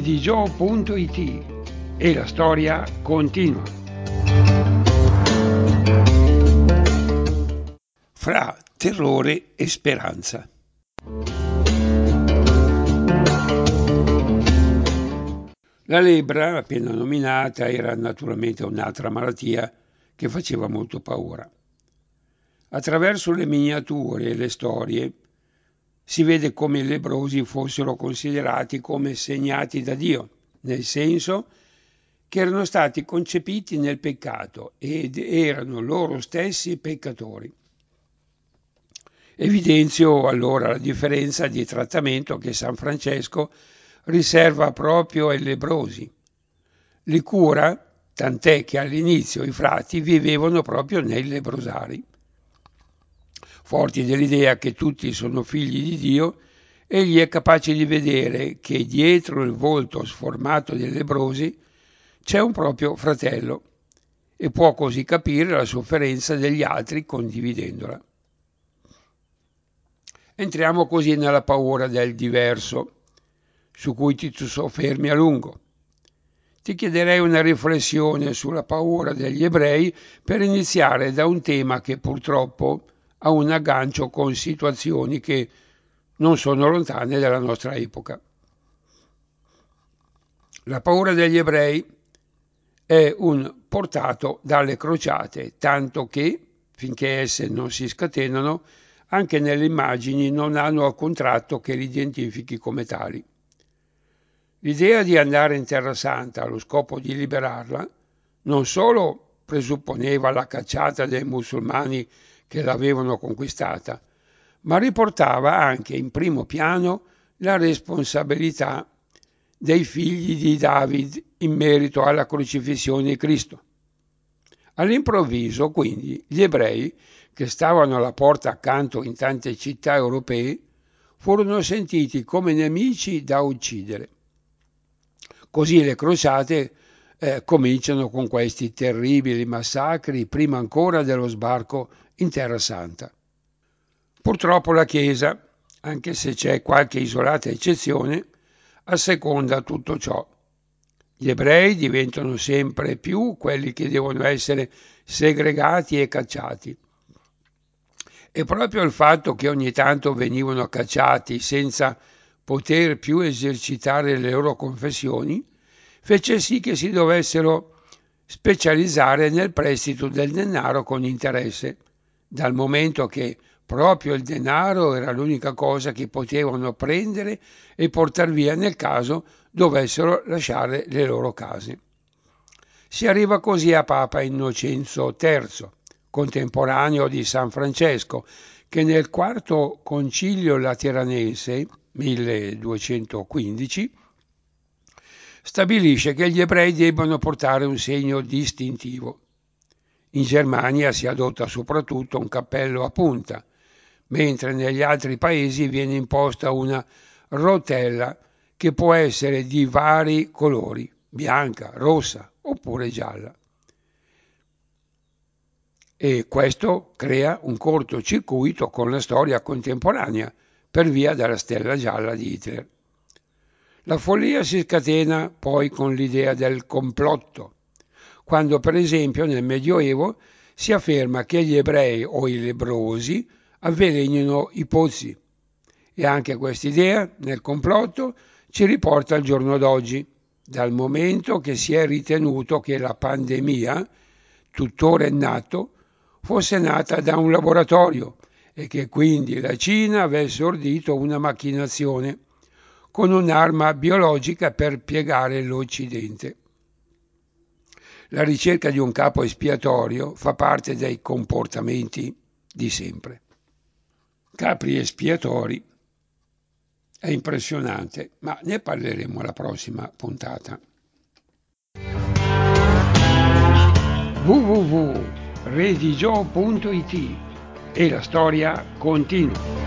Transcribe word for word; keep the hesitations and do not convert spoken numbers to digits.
redigio punto it e la storia continua. Fra terrore e speranza. La lebbra, appena nominata, era naturalmente un'altra malattia che faceva molto paura. Attraverso le miniature e le storie si vede come i lebbrosi fossero considerati come segnati da Dio, nel senso che erano stati concepiti nel peccato ed erano loro stessi peccatori. Evidenzio allora la differenza di trattamento che San Francesco riserva proprio ai lebbrosi. Li cura, tant'è che all'inizio i frati vivevano proprio nei lebrosari. Forti dell'idea che tutti sono figli di Dio, egli è capace di vedere che dietro il volto sformato dei lebbrosi c'è un proprio fratello e può così capire la sofferenza degli altri condividendola. Entriamo così nella paura del diverso, su cui ti soffermi a lungo. Ti chiederei una riflessione sulla paura degli ebrei per iniziare da un tema che purtroppo ha un aggancio con situazioni che non sono lontane dalla nostra epoca. La paura degli ebrei è un portato dalle crociate, tanto che, finché esse non si scatenano, anche nelle immagini non hanno alcun tratto che li identifichi come tali. L'idea di andare in Terra Santa allo scopo di liberarla non solo presupponeva la cacciata dei musulmani che l'avevano conquistata, ma riportava anche in primo piano la responsabilità dei figli di David in merito alla crocifissione di Cristo. All'improvviso, quindi, gli ebrei, che stavano alla porta accanto in tante città europee, furono sentiti come nemici da uccidere. Così le crociate eh, cominciano con questi terribili massacri prima ancora dello sbarco in Terra Santa. Purtroppo la Chiesa, anche se c'è qualche isolata eccezione, asseconda tutto ciò. Gli ebrei diventano sempre più quelli che devono essere segregati e cacciati. E proprio il fatto che ogni tanto venivano cacciati senza poter più esercitare le loro confessioni fece sì che si dovessero specializzare nel prestito del denaro con interesse, dal momento che proprio il denaro era l'unica cosa che potevano prendere e portar via nel caso dovessero lasciare le loro case. Si arriva così a Papa Innocenzo terzo, contemporaneo di San Francesco, che nel quarto concilio lateranense, milleduecentoquindici, stabilisce che gli ebrei debbano portare un segno distintivo. In Germania si adotta soprattutto un cappello a punta, mentre negli altri paesi viene imposta una rotella che può essere di vari colori, bianca, rossa oppure gialla. E questo crea un cortocircuito con la storia contemporanea per via della stella gialla di Hitler. La follia si scatena poi con l'idea del complotto, quando per esempio nel Medioevo si afferma che gli ebrei o i lebbrosi avvelenino i pozzi. E anche quest'idea nel complotto ci riporta al giorno d'oggi, dal momento che si è ritenuto che la pandemia, tuttora in atto, fosse nata da un laboratorio e che quindi la Cina avesse ordito una macchinazione con un'arma biologica per piegare l'Occidente. La ricerca di un capo espiatorio fa parte dei comportamenti di sempre. Capri espiatori è impressionante, ma ne parleremo alla prossima puntata. w w w punto redigio punto it e la storia continua.